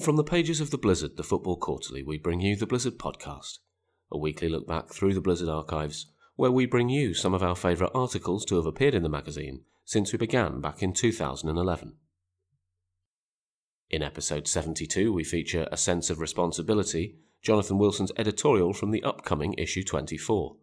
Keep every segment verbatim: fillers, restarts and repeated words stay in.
From the pages of The Blizzard, the Football Quarterly, we bring you the Blizzard Podcast, a weekly look back through the Blizzard archives, where we bring you some of our favourite articles to have appeared in the magazine since we began back in two thousand eleven. In episode seventy-two, we feature A Sense of Responsibility, Jonathan Wilson's editorial from the upcoming issue twenty-four.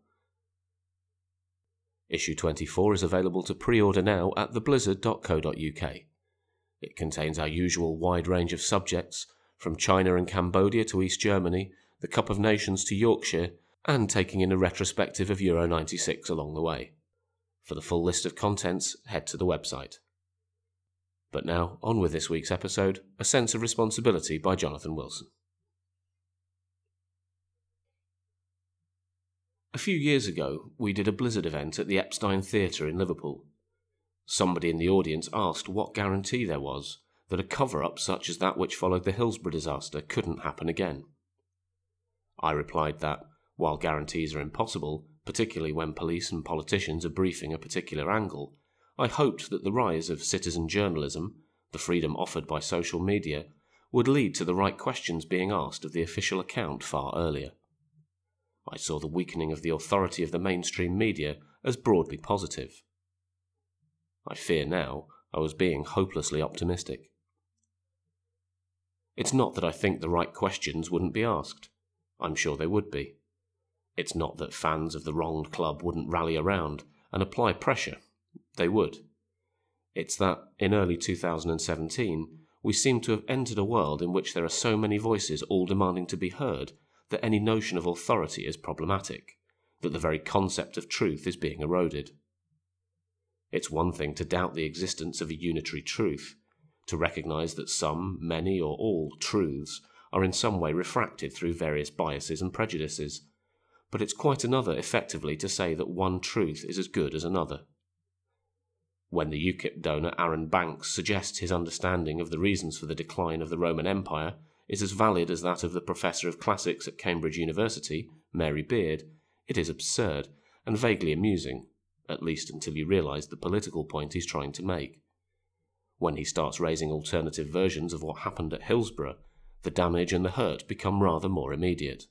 Issue twenty-four is available to pre-order now at the blizzard dot co dot uk. It contains our usual wide range of subjects, from China and Cambodia to East Germany, the Cup of Nations to Yorkshire, and taking in a retrospective of Euro ninety-six along the way. For the full list of contents, head to the website. But now, on with this week's episode, A Sense of Responsibility by Jonathan Wilson. A few years ago, we did a Blizzard event at the Epstein Theatre in Liverpool. Somebody in the audience asked what guarantee there was that a cover-up such as that which followed the Hillsborough disaster couldn't happen again. I replied that, while guarantees are impossible, particularly when police and politicians are briefing a particular angle, I hoped that the rise of citizen journalism, the freedom offered by social media, would lead to the right questions being asked of the official account far earlier. I saw the weakening of the authority of the mainstream media as broadly positive. I fear now I was being hopelessly optimistic. It's not that I think the right questions wouldn't be asked. I'm sure they would be. It's not that fans of the wronged club wouldn't rally around and apply pressure. They would. It's that, in early two thousand seventeen, we seem to have entered a world in which there are so many voices all demanding to be heard that any notion of authority is problematic, that the very concept of truth is being eroded. It's one thing to doubt the existence of a unitary truth, to recognise that some, many, or all truths are in some way refracted through various biases and prejudices, but it's quite another effectively to say that one truth is as good as another. When the U KIP donor Aaron Banks suggests his understanding of the reasons for the decline of the Roman Empire is as valid as that of the Professor of Classics at Cambridge University, Mary Beard, it is absurd and vaguely amusing, at least until you realise the political point he's trying to make. When he starts raising alternative versions of what happened at Hillsborough, the damage and the hurt become rather more immediate.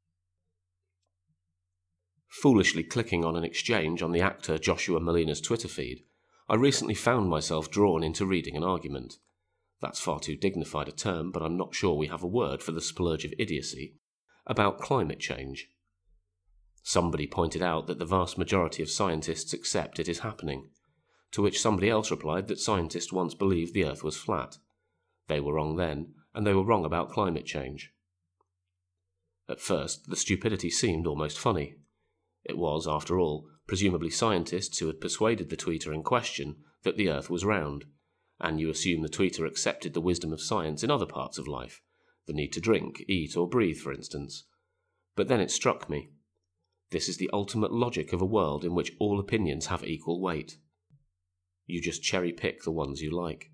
Foolishly clicking on an exchange on the actor Joshua Malina's Twitter feed, I recently found myself drawn into reading an argument. That's far too dignified a term, but I'm not sure we have a word for the splurge of idiocy, about climate change. Somebody pointed out that the vast majority of scientists accept it is happening, to which somebody else replied that scientists once believed the Earth was flat. They were wrong then, and they were wrong about climate change. At first, the stupidity seemed almost funny. It was, after all, presumably scientists who had persuaded the tweeter in question that the Earth was round, and you assume the tweeter accepted the wisdom of science in other parts of life, the need to drink, eat, or breathe, for instance. But then it struck me. This is the ultimate logic of a world in which all opinions have equal weight. You just cherry-pick the ones you like.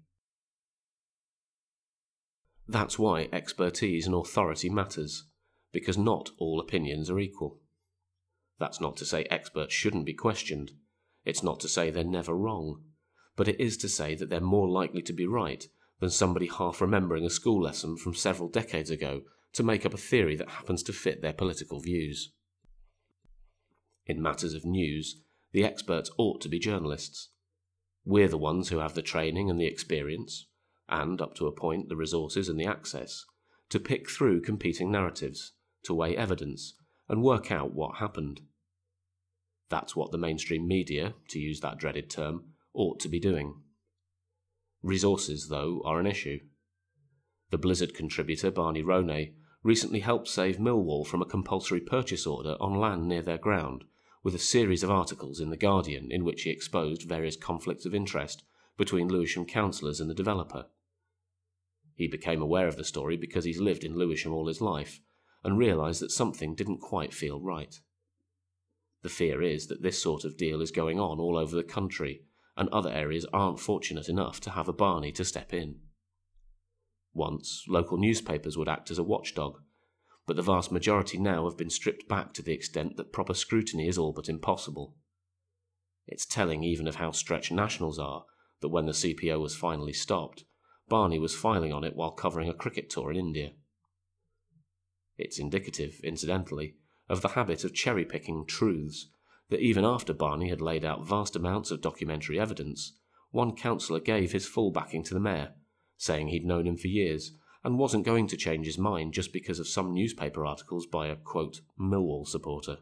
That's why expertise and authority matters, because not all opinions are equal. That's not to say experts shouldn't be questioned. It's not to say they're never wrong. But it is to say that they're more likely to be right than somebody half remembering a school lesson from several decades ago to make up a theory that happens to fit their political views. In matters of news, the experts ought to be journalists. We're the ones who have the training and the experience, and, up to a point, the resources and the access, to pick through competing narratives, to weigh evidence, and work out what happened. That's what the mainstream media, to use that dreaded term, ought to be doing. Resources, though, are an issue. The Blizzard contributor Barney Ronay recently helped save Millwall from a compulsory purchase order on land near their ground, with a series of articles in The Guardian in which he exposed various conflicts of interest between Lewisham councillors and the developer. He became aware of the story because he's lived in Lewisham all his life, and realised that something didn't quite feel right. The fear is that this sort of deal is going on all over the country, and other areas aren't fortunate enough to have a Barney to step in. Once, local newspapers would act as a watchdog, but the vast majority now have been stripped back to the extent that proper scrutiny is all but impossible. It's telling even of how stretched Nationals are that when the C P O was finally stopped, Barney was filing on it while covering a cricket tour in India. It's indicative, incidentally, of the habit of cherry-picking truths that even after Barney had laid out vast amounts of documentary evidence, one councillor gave his full backing to the mayor, saying he'd known him for years and wasn't going to change his mind just because of some newspaper articles by a, quote, Millwall supporter.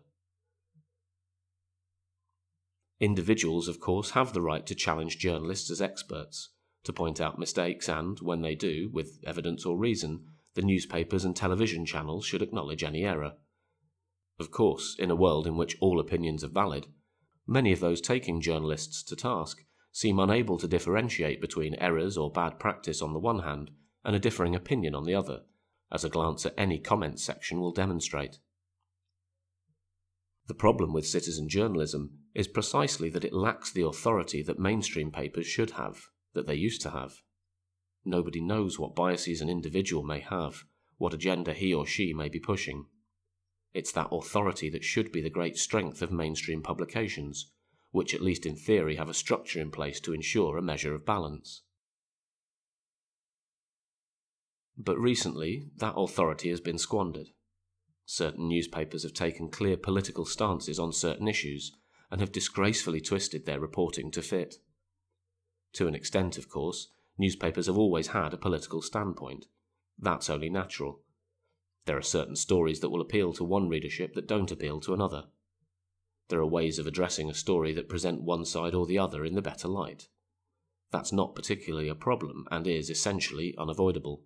Individuals, of course, have the right to challenge journalists as experts, to point out mistakes and, when they do, with evidence or reason, the newspapers and television channels should acknowledge any error. Of course, in a world in which all opinions are valid, many of those taking journalists to task seem unable to differentiate between errors or bad practice on the one hand and a differing opinion on the other, as a glance at any comments section will demonstrate. The problem with citizen journalism is precisely that it lacks the authority that mainstream papers should have, that they used to have. Nobody knows what biases an individual may have, what agenda he or she may be pushing. It's that authority that should be the great strength of mainstream publications, which at least in theory have a structure in place to ensure a measure of balance. But recently, that authority has been squandered. Certain newspapers have taken clear political stances on certain issues and have disgracefully twisted their reporting to fit. To an extent, of course, newspapers have always had a political standpoint. That's only natural. There are certain stories that will appeal to one readership that don't appeal to another. There are ways of addressing a story that present one side or the other in the better light. That's not particularly a problem and is essentially unavoidable.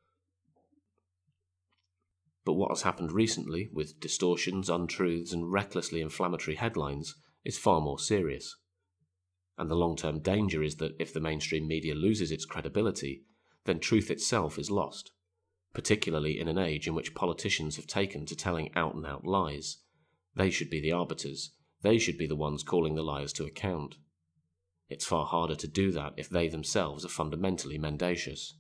But what has happened recently, with distortions, untruths, and recklessly inflammatory headlines, is far more serious. And the long-term danger is that if the mainstream media loses its credibility, then truth itself is lost, particularly in an age in which politicians have taken to telling out-and-out lies. They should be the arbiters. They should be the ones calling the liars to account. It's far harder to do that if they themselves are fundamentally mendacious.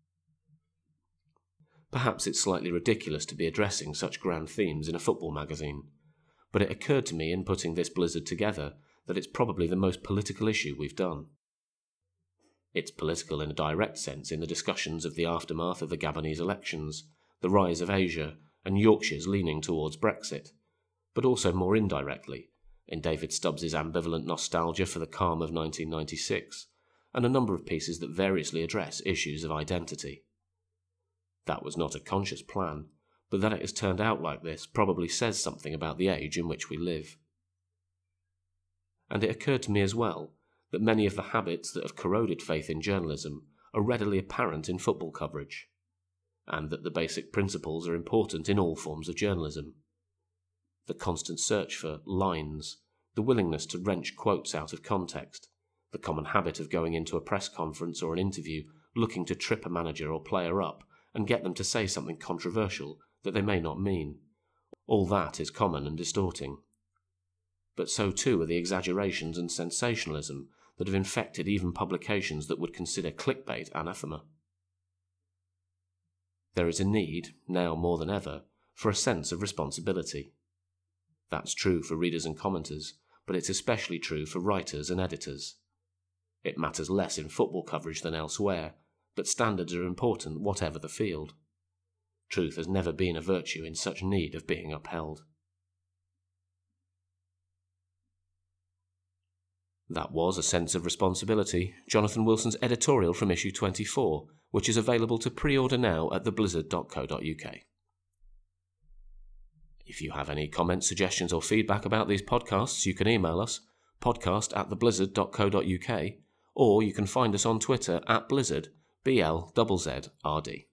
Perhaps it's slightly ridiculous to be addressing such grand themes in a football magazine, but it occurred to me in putting this blizzard together that it's probably the most political issue we've done. It's political in a direct sense in the discussions of the aftermath of the Gabonese elections, the rise of Asia, and Yorkshire's leaning towards Brexit, but also more indirectly, in David Stubbs's ambivalent nostalgia for the calm of nineteen ninety-six, and a number of pieces that variously address issues of identity. That was not a conscious plan, but that it has turned out like this probably says something about the age in which we live. And it occurred to me as well that many of the habits that have corroded faith in journalism are readily apparent in football coverage, and that the basic principles are important in all forms of journalism. The constant search for lines, the willingness to wrench quotes out of context, the common habit of going into a press conference or an interview looking to trip a manager or player up and get them to say something controversial that they may not mean. All that is common and distorting. But so too are the exaggerations and sensationalism that have infected even publications that would consider clickbait anathema. There is a need, now more than ever, for a sense of responsibility. That's true for readers and commenters, but it's especially true for writers and editors. It matters less in football coverage than elsewhere, but standards are important whatever the field. Truth has never been a virtue in such need of being upheld. That was A Sense of Responsibility, Jonathan Wilson's editorial from issue twenty-four, which is available to pre-order now at the blizzard dot co dot uk. If you have any comments, suggestions or feedback about these podcasts, you can email us, podcast at the blizzard dot co dot uk, or you can find us on Twitter at blizzard, B L Z Z R D.